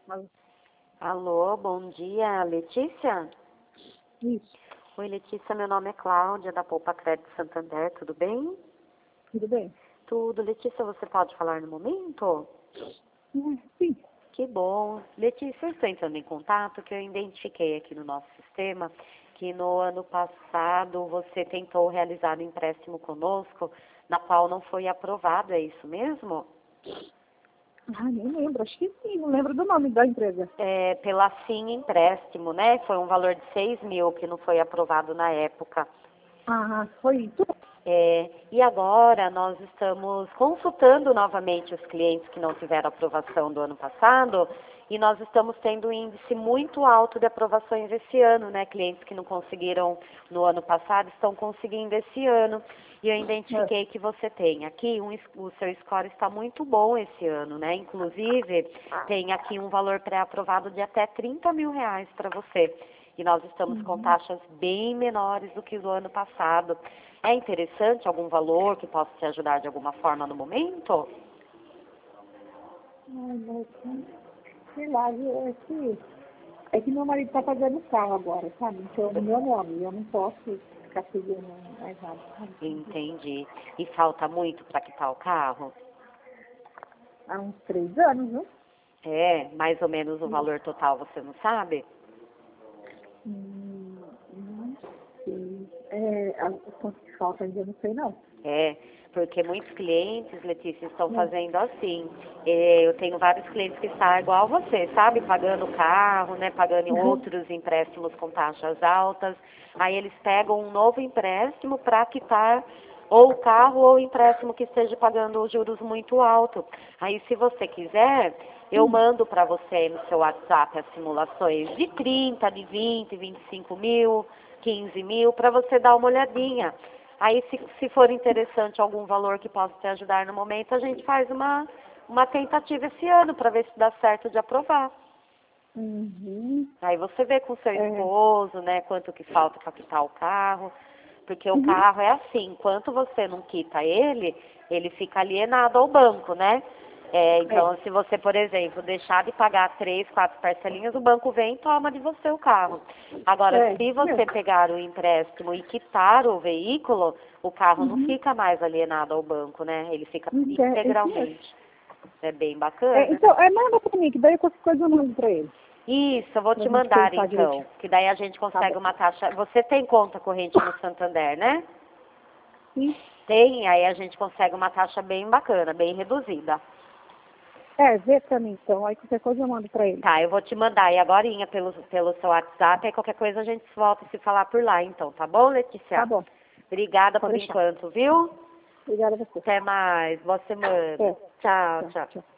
Mas, Alô, bom dia, Letícia? isso, Oi, Letícia, meu nome é Cláudia, da Poupa Crédito Santander, tudo bem? tudo bem? Tudo. Letícia, você pode falar no momento? Sim. Que bom. Letícia, eu estou entrando em contato que eu identifiquei aqui no nosso sistema que no ano passado você tentou realizar um empréstimo conosco, na qual não foi aprovado, é isso mesmo? Nem lembro, acho que sim, não lembro do nome da empresa. É, pela Sim Empréstimo, né? Foi um valor de 6.000 que não foi aprovado na época. Foi isso? E agora nós estamos consultando novamente os clientes que não tiveram aprovação do ano passado e nós estamos tendo um índice muito alto de aprovações esse ano, né? Clientes que não conseguiram no ano passado estão conseguindo esse ano. E eu identifiquei que você tem aqui, o seu score está muito bom esse ano, né? Inclusive, tem aqui um valor pré-aprovado de até R$ 30.000 para você. E nós estamos com taxas bem menores do que do ano passado. É interessante algum valor que possa te ajudar de alguma forma no momento? Mas, sei lá, é que meu marido tá pagando o carro agora, sabe? Então, no meu nome, eu não posso ficar pegando mais nada, sabe? Entendi. E falta muito para quitar o carro? Há uns 3 anos, viu? É, mais ou menos o valor total, você não sabe? Não sei. O quanto que falta ainda, eu não sei, não. É, porque muitos clientes, Letícia, estão Não. fazendo assim. Eu tenho vários clientes que estão igual você, sabe? Pagando o carro, né? Pagando em outros empréstimos com taxas altas. Aí eles pegam um novo empréstimo para quitar ou o carro ou o empréstimo que esteja pagando os juros muito alto. Aí, se você quiser, eu mando para você aí no seu WhatsApp as simulações de 30, de 20, 25 mil, 15 mil, para você dar uma olhadinha. Aí, se for interessante algum valor que possa te ajudar no momento, a gente faz uma tentativa esse ano para ver se dá certo de aprovar. Uhum. Aí você vê com seu É. esposo, né, quanto que falta para quitar o carro. Porque o Uhum. carro é assim, enquanto você não quita ele, ele fica alienado ao banco, né? Então, se você, por exemplo, deixar de pagar 3, 4 parcelinhas, o banco vem e toma de você o carro. Agora, se Isso você mesmo. pegar o empréstimo e quitar o veículo, o carro não Uhum. fica mais alienado ao banco, né? Ele fica É isso mesmo. integralmente. É bem bacana. Então, manda pra mim, que daí qualquer coisa eu mando pra ele. Isso, eu vou Pra te gente mandar pensar então, direitinho. que daí a gente Tá consegue bom. uma taxa. Você tem conta corrente no Santander, né? Sim. Tem, aí a gente consegue uma taxa bem bacana, bem reduzida. Vê pra mim então. Aí qualquer coisa eu mando pra ele. Tá, eu vou te mandar aí agorinha pelo seu WhatsApp, aí qualquer coisa a gente volta a se falar por lá então, tá bom, Tá Letícia? bom. Obrigada Pode por deixar. enquanto, viu? Obrigada a você. Até mais, boa semana. É. Tchau, Tchau, tchau. tchau.